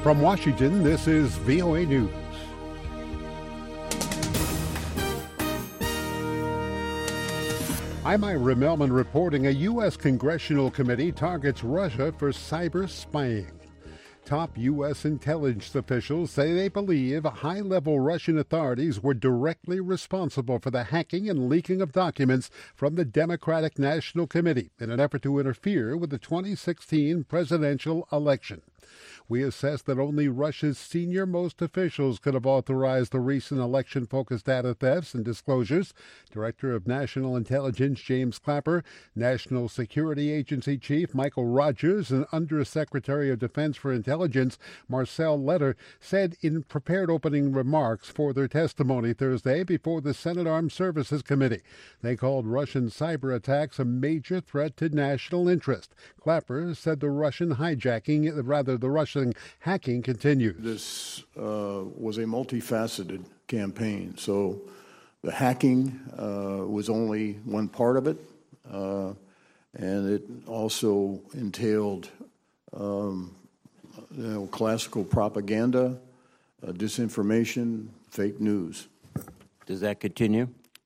From Washington, this is VOA News. I'm Ira Melman reporting. A U.S. congressional committee targets Russia for cyber spying. Top U.S. intelligence officials say they believe high-level Russian authorities were directly responsible for the hacking and leaking of documents from the Democratic National Committee in an effort to interfere with the 2016 presidential election. We assess that only Russia's senior-most officials could have authorized the recent election-focused data thefts and disclosures. Director of National Intelligence James Clapper, National Security Agency Chief Michael Rogers, and Undersecretary of Defense for Intelligence Marcel Letter said in prepared opening remarks for their testimony Thursday before the Senate Armed Services Committee. They called Russian cyber attacks a major threat to national interest. Clapper said the Russian hacking continues. This was a multifaceted campaign. So the hacking was only one part of it, and it also entailed classical propaganda, disinformation, fake news. Does that continue?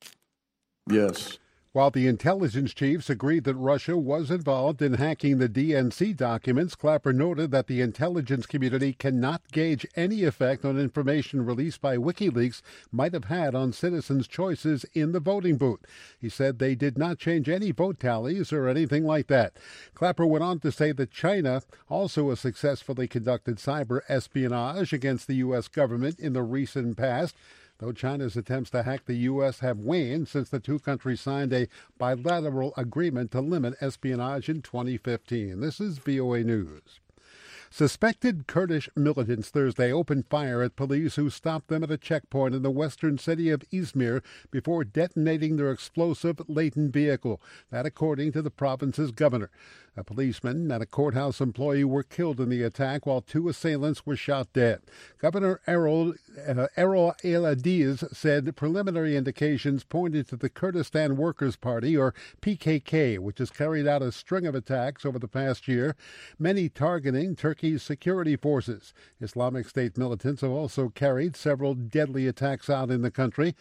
Yes. While the intelligence chiefs agreed that Russia was involved in hacking the DNC documents, Clapper noted that the intelligence community cannot gauge any effect on information released by WikiLeaks might have had on citizens' choices in the voting booth. He said they did not change any vote tallies or anything like that. Clapper went on to say that China also has successfully conducted cyber espionage against the U.S. government in the recent past, though China's attempts to hack the U.S. have waned since the two countries signed a bilateral agreement to limit espionage in 2015. This is VOA News. Suspected Kurdish militants Thursday opened fire at police who stopped them at a checkpoint in the western city of Izmir before detonating their explosive-laden vehicle. That according to the province's governor. A policeman and a courthouse employee were killed in the attack while two assailants were shot dead. Governor Erol Eladiz said preliminary indications pointed to the Kurdistan Workers' Party, or PKK, which has carried out a string of attacks over the past year, many targeting Turkey's security forces. Islamic State militants have also carried several deadly attacks out in the country.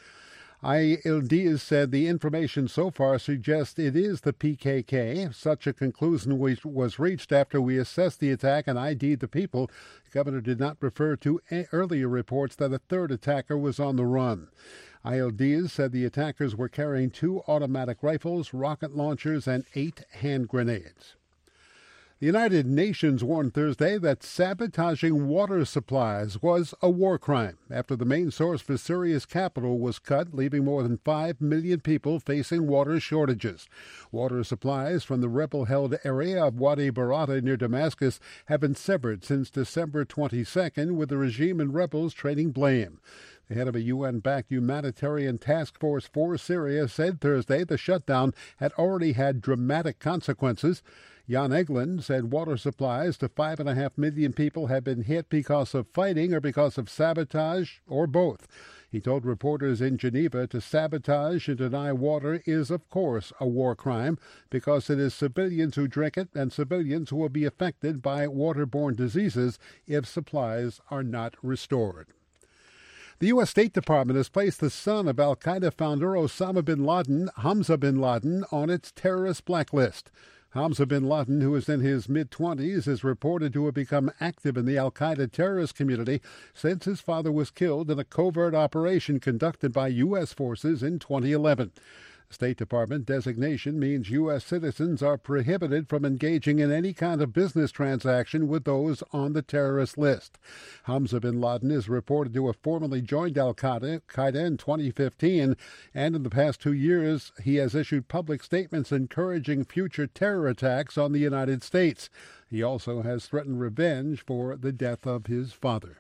Eladiz said the information so far suggests it is the PKK. Such a conclusion was reached after we assessed the attack and ID'd the people. The governor did not refer to earlier reports that a third attacker was on the run. Eladiz said the attackers were carrying 2 automatic rifles, rocket launchers, and 8 hand grenades. The United Nations warned Thursday that sabotaging water supplies was a war crime after the main source for Syria's capital was cut, leaving more than 5 million people facing water shortages. Water supplies from the rebel-held area of Wadi Barada near Damascus have been severed since December 22nd, with the regime and rebels trading blame. The head of a UN-backed humanitarian task force for Syria said Thursday the shutdown had already had dramatic consequences. Jan Egeland said water supplies to 5.5 million people have been hit because of fighting or because of sabotage or both. He told reporters in Geneva to sabotage and deny water is, of course, a war crime because it is civilians who drink it and civilians who will be affected by waterborne diseases if supplies are not restored. The U.S. State Department has placed the son of al-Qaeda founder Osama bin Laden, Hamza bin Laden, on its terrorist blacklist. Hamza bin Laden, who is in his mid-20s, is reported to have become active in the al-Qaeda terrorist community since his father was killed in a covert operation conducted by U.S. forces in 2011. State Department designation means U.S. citizens are prohibited from engaging in any kind of business transaction with those on the terrorist list. Hamza bin Laden is reported to have formally joined al-Qaeda in 2015, and in the past 2 years he has issued public statements encouraging future terror attacks on the United States. He also has threatened revenge for the death of his father.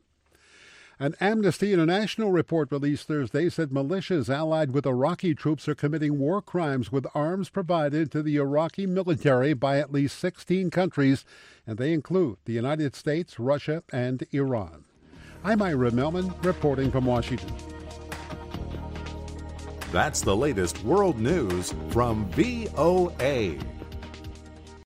An Amnesty International report released Thursday said militias allied with Iraqi troops are committing war crimes with arms provided to the Iraqi military by at least 16 countries, and they include the United States, Russia, and Iran. I'm Ira Melman, reporting from Washington. That's the latest world news from VOA.